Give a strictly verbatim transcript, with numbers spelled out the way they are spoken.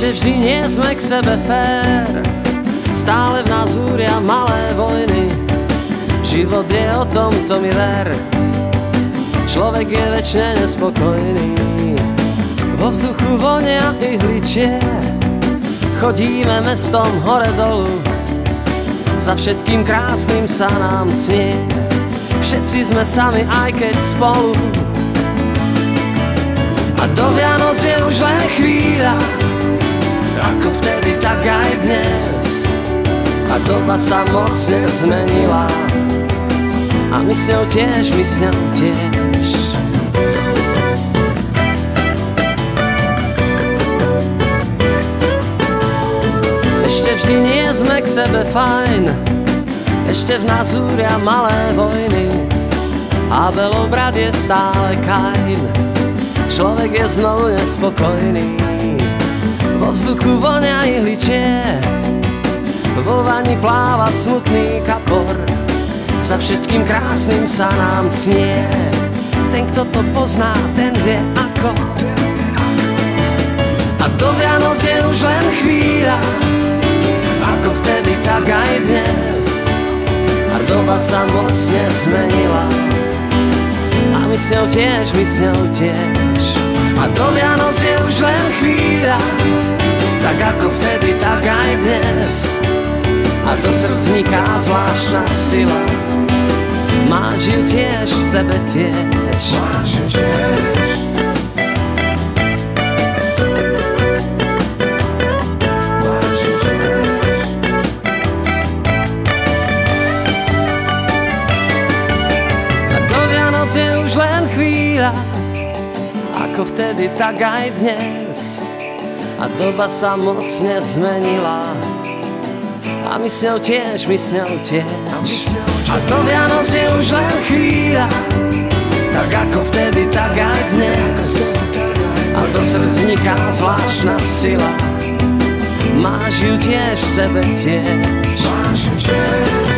Ešte vždy nie sme k sebe fér, stále v nás zúria malé vojny. Život je o tom, to mi ver, človek je večne nespokojný. Vo vzduchu vonia ihličie, chodíme mestom hore dolu, za všetkým krásnym sa nám cnie. Všetci sme sami, aj keď spolu. A do Vianoc je už len chvíľa, ako vtedy, tak aj dnes. A doba sa moc nezmenila, a my s ňou tiež, my s ňou tiež. Ešte vždy nie sme k sebe fajn, ešte v nás zúria malé vojny. Abelov brat je stále Kain, človek je znovu nespokojný. Vo vzduchu vonia ihličie, vo vani pláva smutný kapor, za všetkým krásnym sa nám cnie. Ten, kto to pozná, ten vie ako. A do Vianoc je už len chvíľa, ako vtedy, tak aj dnes. A doba sa moc nezmenila, a my s ňou tiež, my s ňou tiež. A do Vianoc je už len chvíľa, tak ako vtedy, tak aj dnes. A do srdc vniká zvláštna sila, máš ju tiež v sebe tiež. Máš ju tiež. Máš ju tiež. A do Vianoc je už len chvíľa, ako vtedy, tak aj dnes. A doba sa moc nezmenila, a my s ňou tiež, my s ňou tiež. A do Vianoc je už len chvíľa, tak ako vtedy, tak aj dnes. A do srdc vniká zvláštna sila, máš ju tiež v sebe tiež. Máš ju tiež.